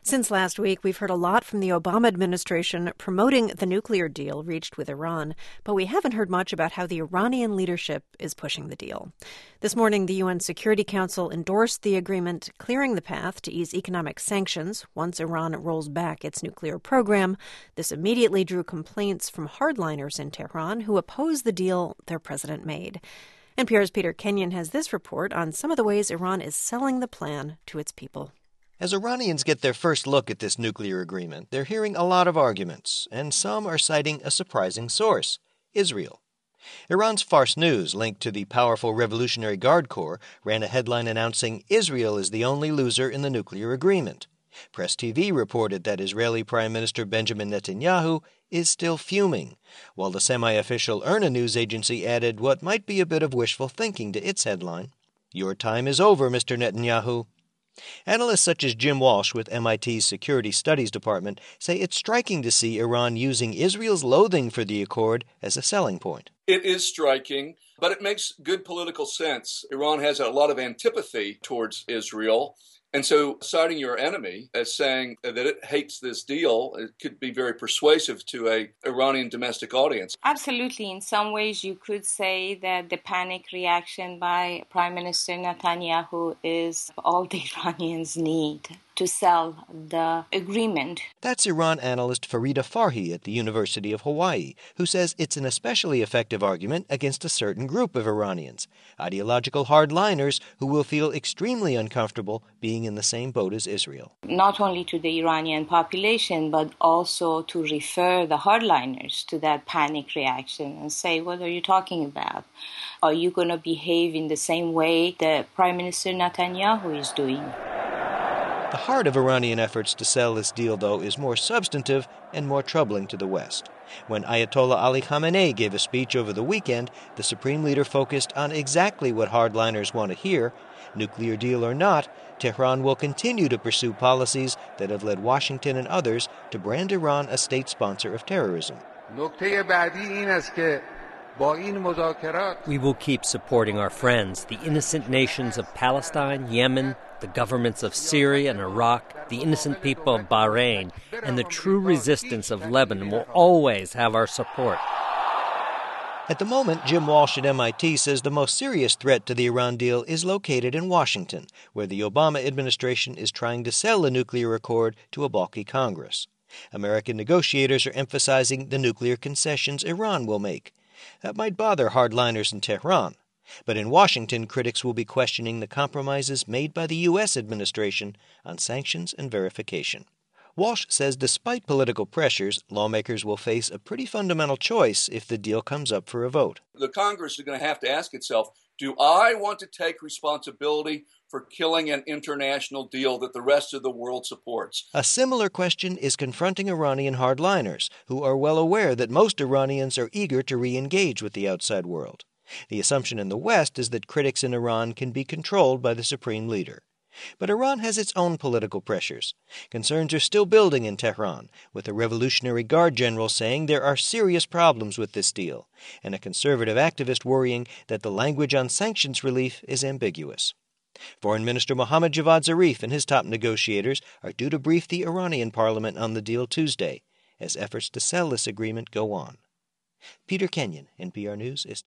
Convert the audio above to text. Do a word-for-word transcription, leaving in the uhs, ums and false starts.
Since last week, we've heard a lot from the Obama administration promoting the nuclear deal reached with Iran, but we haven't heard much about how the Iranian leadership is pushing the deal. This morning, the U N Security Council endorsed the agreement, clearing the path to ease economic sanctions once Iran rolls back its nuclear program. This immediately drew complaints from hardliners in Tehran who oppose the deal their president made. N P R's Peter Kenyon has this report on some of the ways Iran is selling the plan to its people. As Iranians get their first look at this nuclear agreement, they're hearing a lot of arguments, and some are citing a surprising source, Israel. Iran's Fars News, linked to the powerful Revolutionary Guard Corps, ran a headline announcing Israel is the only loser in the nuclear agreement. Press T V reported that Israeli Prime Minister Benjamin Netanyahu is still fuming, while the semi-official IRNA news agency added what might be a bit of wishful thinking to its headline, "Your time is over, Mister Netanyahu." Analysts such as Jim Walsh with M I T's Security Studies Department say it's striking to see Iran using Israel's loathing for the accord as a selling point. It is striking, but it makes good political sense. Iran has a lot of antipathy towards Israel. And so citing your enemy as saying that it hates this deal, it could be very persuasive to a Iranian domestic audience. Absolutely. In some ways, you could say that the panic reaction by Prime Minister Netanyahu is all the Iranians need to sell the agreement. That's Iran analyst Farida Farhi at the University of Hawaii, who says it's an especially effective argument against a certain group of Iranians, ideological hardliners who will feel extremely uncomfortable being in the same boat as Israel. Not only to the Iranian population, but also to refer the hardliners to that panic reaction and say, what are you talking about? Are you going to behave in the same way that Prime Minister Netanyahu is doing? The heart of Iranian efforts to sell this deal, though, is more substantive and more troubling to the West. When Ayatollah Ali Khamenei gave a speech over the weekend, the supreme leader focused on exactly what hardliners want to hear. Nuclear deal or not, Tehran will continue to pursue policies that have led Washington and others to brand Iran a state sponsor of terrorism. We will keep supporting our friends, the innocent nations of Palestine, Yemen, the governments of Syria and Iraq, the innocent people of Bahrain, and the true resistance of Lebanon will always have our support. At the moment, Jim Walsh at M I T says the most serious threat to the Iran deal is located in Washington, where the Obama administration is trying to sell the nuclear accord to a balky Congress. American negotiators are emphasizing the nuclear concessions Iran will make. That might bother hardliners in Tehran. But in Washington, critics will be questioning the compromises made by the U S administration on sanctions and verification. Walsh says despite political pressures, lawmakers will face a pretty fundamental choice if the deal comes up for a vote. The Congress is going to have to ask itself, do I want to take responsibility for killing an international deal that the rest of the world supports? A similar question is confronting Iranian hardliners, who are well aware that most Iranians are eager to re-engage with the outside world. The assumption in the West is that critics in Iran can be controlled by the supreme leader. But Iran has its own political pressures. Concerns are still building in Tehran, with a Revolutionary Guard general saying there are serious problems with this deal, and a conservative activist worrying that the language on sanctions relief is ambiguous. Foreign Minister Mohammad Javad Zarif and his top negotiators are due to brief the Iranian parliament on the deal Tuesday, as efforts to sell this agreement go on. Peter Kenyon, N P R News, Istanbul.